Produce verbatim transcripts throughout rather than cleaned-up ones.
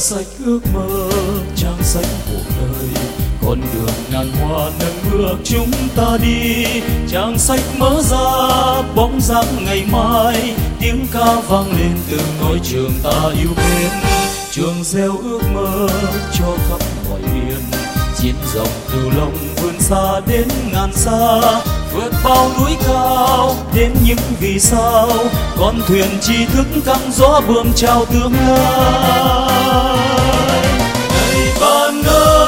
sách ước mơ, trang sách cuộc đời, con đường ngàn hoa nâng bước chúng ta đi. Trang sách mở ra bóng dáng ngày mai, tiếng ca vang lên từ ngôi trường ta yêu mến. Trường gieo ước mơ cho khắp mọi miền, chiến rộng từ lòng vươn xa đến ngàn xa, vượt bao núi cao đến những vì sao, con thuyền tri thức căng gió bướm chào tương lai. Này bạn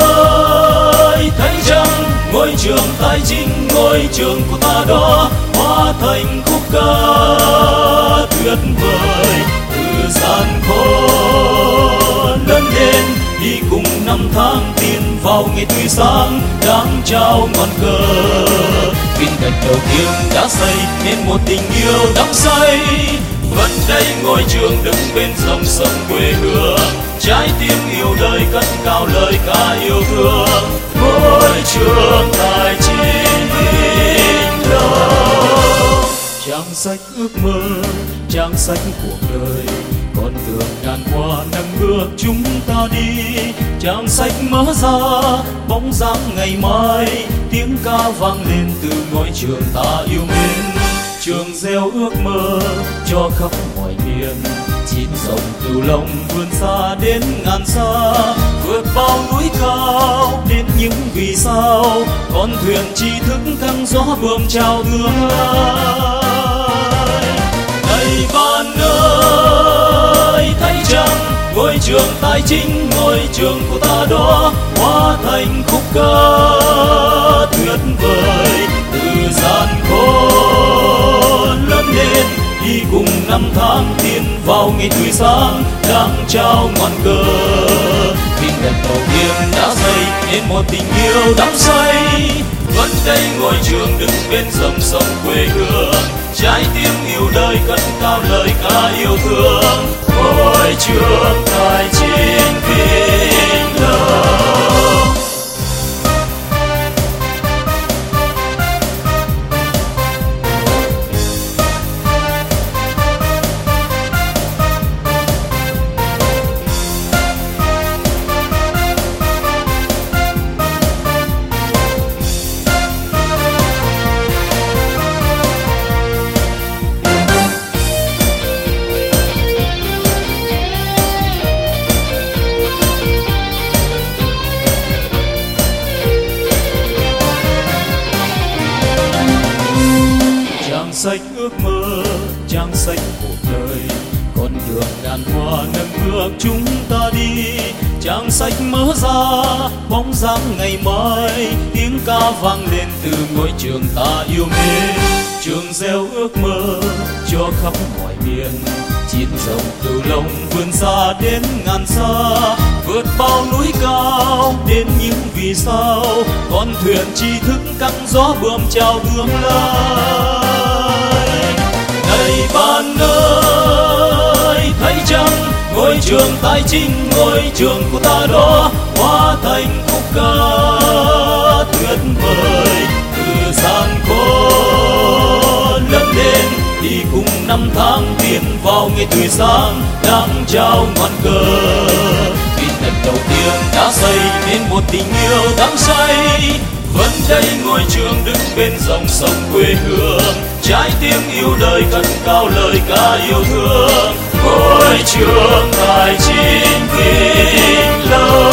ơi, thấy chăng ngôi trường tài chính, ngôi trường của ta đó hóa thành khúc ca tuyệt vời. Từ gian khó lớn lên đi cùng năm tháng tiến vào ngày tươi sáng, đang trao ngọn cờ. Viên gạch đầu tiên đã xây nên một tình yêu đắm say. Vẫn đây ngôi trường đứng bên dòng sông quê hương, trái tim yêu đời cất cao lời ca yêu thương. Ngôi trường tài chính vĩnh long, trang sách ước mơ, trang sách cuộc đời, con đường ngàn hoa nâng bước chúng ta đi. Trang sách mở ra bóng dáng ngày mai, tiếng ca vang lên từ ngôi trường ta yêu mến. Trường gieo ước mơ cho khắp mọi miền, chín rộng từ lòng vươn xa đến ngàn xa, vượt bao núi cao đến những vì sao, con thuyền tri thức căng gió bướm chào tương lai. Này bạn ơi, thấy chăng ngôi trường tài chính, ngôi trường của ta đó hóa thành khúc ca tuyệt vời. Từ gian khó lớn lên đi cùng năm tháng tiến vào ngày tươi sáng, đang trao ngọn cờ. Viên gạch đầu tiên đã xây nên một tình yêu đắm say. Vẫn đây ngôi trường đứng bên dòng sông quê hương, trái tim yêu đời cất cao lời ca yêu thương. Ngôi trường tài chính vĩnh long. Sách ước mơ, trang sách cuộc đời, con đường ngàn hoa nâng bước chúng ta đi. Trang sách mở ra bóng dáng ngày mai, tiếng ca vang lên từ ngôi trường ta yêu mến. Trường gieo ước mơ cho khắp mọi miền, chín rộng từ lòng vươn xa đến ngàn xa, vượt bao núi cao đến những vì sao, con thuyền tri thức căng gió bướm chào tương lai. Này bạn ơi, thấy chăng ngôi trường tài chính, ngôi trường của ta đó hóa thành khúc ca tuyệt vời. Từ gian khó lớn lên đi cùng năm tháng tiến vào ngày tươi sáng, đang trao ngọn cờ. Viên gạch đầu tiên đã xây nên một tình yêu đắm say. Vẫn đây ngôi trường đứng bên dòng sông quê hương, trái tim yêu đời cất cao lời ca yêu thương. Ngôi trường tài chính vĩnh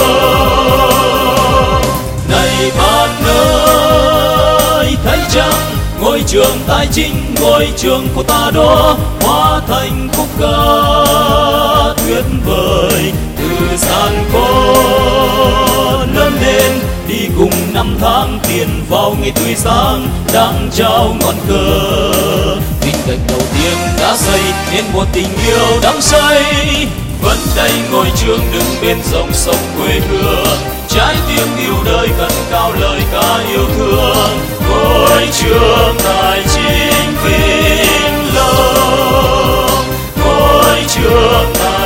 long. Này bạn ơi, thấy chăng ngôi trường tài chính, ngôi trường của ta đó hóa thành khúc ca tuyệt vời. Từ gian khó lớn lên đi cùng năm tháng tiến vào ngày tươi sáng, đang trao ngọn cờ. Viên gạch đầu tiên đã xây nên một tình yêu đắm say. Vẫn đây ngôi trường đứng bên dòng sông quê hương, trái tim yêu đời cất cao lời ca yêu thương. Ngôi trường tài chính vĩnh long, ngôi trường tài